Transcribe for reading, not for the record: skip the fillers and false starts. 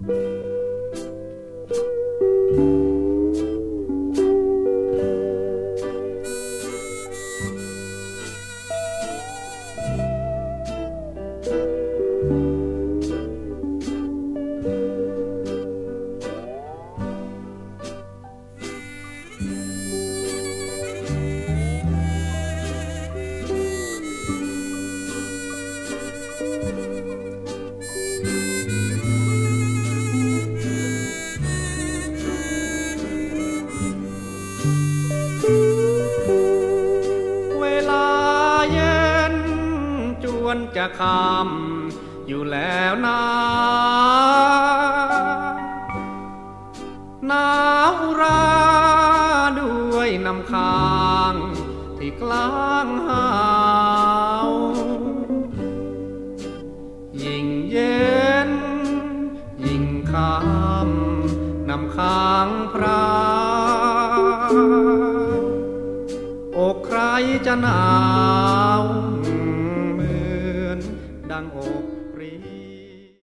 จะคำอยู่แล้วนะหนาวราด้วยน้ำค้างที่กลางหาวยิ่งเย็นยิ่งค่ำน้ำค้างพราวอกใครจะหนาวดังอก